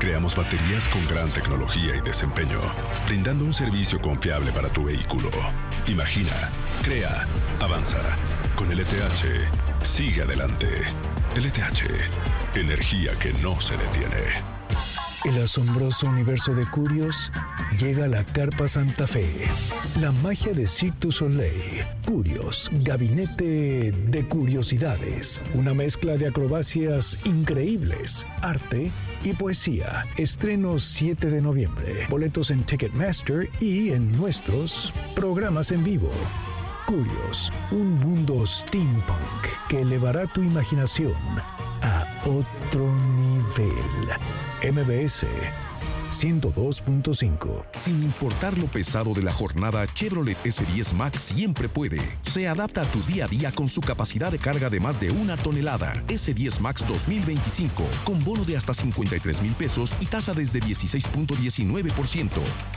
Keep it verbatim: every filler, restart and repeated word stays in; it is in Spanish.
Creamos baterías con gran tecnología y desempeño, brindando un servicio confiable para tu vehículo. Imagina, crea, avanza. Con L T H, sigue adelante. L T H, energía que no se detiene. El asombroso universo de Curios llega a la Carpa Santa Fe. La magia de Cirque du Soleil. Curios, gabinete de curiosidades. Una mezcla de acrobacias increíbles, arte y poesía. Estreno siete de noviembre. Boletos en Ticketmaster y en nuestros programas en vivo. Curios, un mundo steampunk que elevará tu imaginación a otro nivel. M B S ciento dos punto cinco. Sin importar lo pesado de la jornada, Chevrolet S diez Max siempre puede. Se adapta a tu día a día con su capacidad de carga de más de una tonelada. S diez Max dos mil veinticinco, con bono de hasta cincuenta y tres mil pesos y tasa desde dieciséis punto diecinueve por ciento.